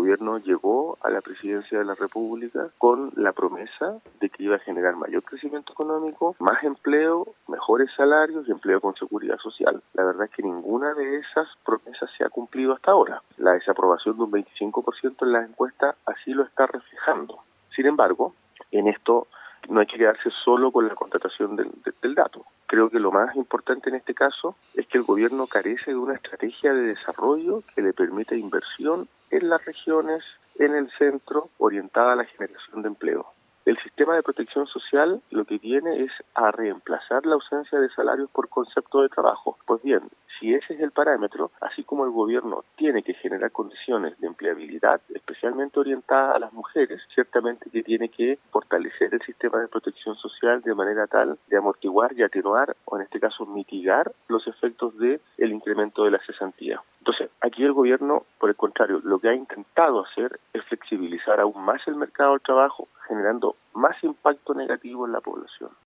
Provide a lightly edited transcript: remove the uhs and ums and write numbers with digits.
gobierno llegó a la presidencia de la República con la promesa de que iba a generar mayor crecimiento económico, más empleo, mejores salarios y empleo con seguridad social. La verdad es que ninguna de esas promesas se ha cumplido hasta ahora. La desaprobación de un 25% en las encuestas así lo está reflejando. Sin embargo, en esto no hay que quedarse solo con la constatación del dato. Creo que lo más importante en este caso es que el gobierno carece de una estrategia de desarrollo que le permita inversión en las regiones, en el centro, orientada a la generación de empleo. El sistema de protección social lo que viene es a reemplazar la ausencia de salarios por concepto de trabajo. Pues bien, si ese es el parámetro, así como el gobierno tiene que generar condiciones de empleabilidad, especialmente orientadas a las mujeres, ciertamente que tiene que fortalecer el sistema de protección social de manera tal de amortiguar y atenuar, o en este caso mitigar, los efectos del incremento de la cesantía. Entonces, aquí el gobierno, por el contrario, lo que ha intentado hacer es flexibilizar aún más el mercado del trabajo, generando más impacto negativo en la población.